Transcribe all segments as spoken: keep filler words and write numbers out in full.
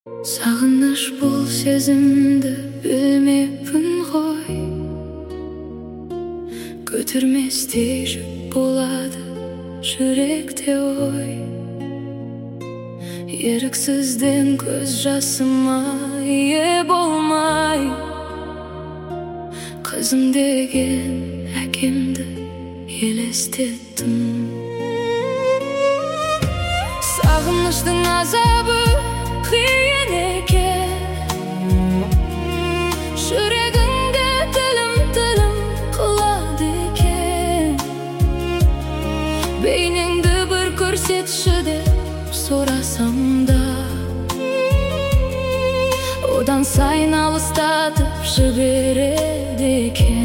Сағыныш бұл сезімді білмеппін ғой, көтерместей жүк болады жүректе ой. Еріксізден көз жасыма ие болмай, қызым деген әкемді елестеттім. Сағыныштың азабы қиын екен, жүрегіңде тілім-тілім қылады екен. Бейнеңді бір көрсетші деп сұрасам да, одан сайын алыстатып жібереді екен.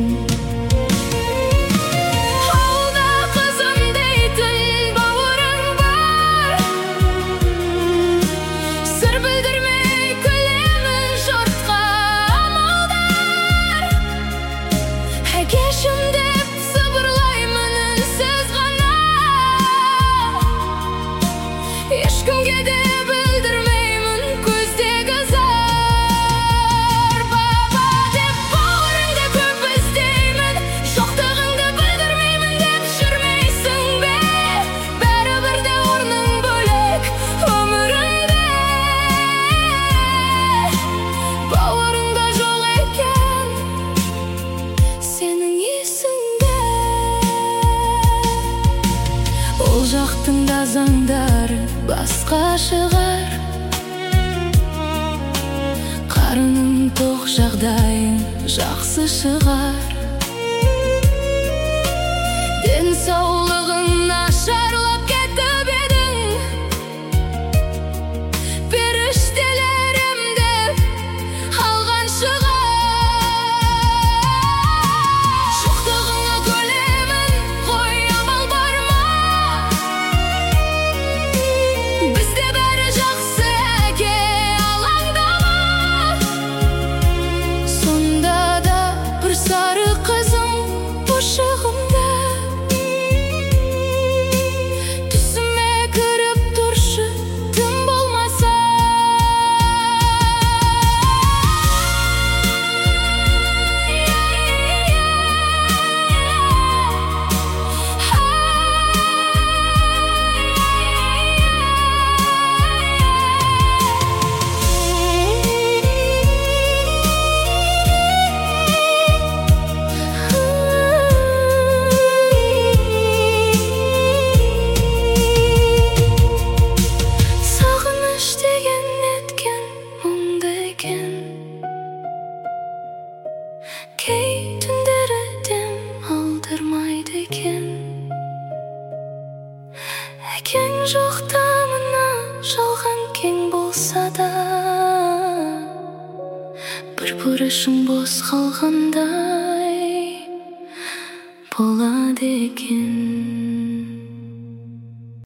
Ешкімге де білдірмеймін көздегі зар. Баба деп бауырыңды көп іздеймін, жоқтығыңды білдірмеймін деп жүрмейсің бе? Бәрібір де орның бөлек өміріңде, бауырыңда жоқ екен сенің есіңде. Ол жақтың да заңдары басқа шығар, қарының тоқ, жағдайың жақсы шығар. Денсаулығың нашарлап кетіп едің, періштелерімді алған шығар. Жоқтығыңа көлемін ғой, амал бар ма? Бізде бәрі жақсы әке, алаңдама. Сонда да бір сары қызым бұршағымда, түсіме кіріп тұршы тым болмаса. Сағыныш деген неткен мұңды екен, кей түндері дем алдырмайды екен. Әкең жоқта мына жалған кең болса да, бір бұрышың бос қалғандай болады екен.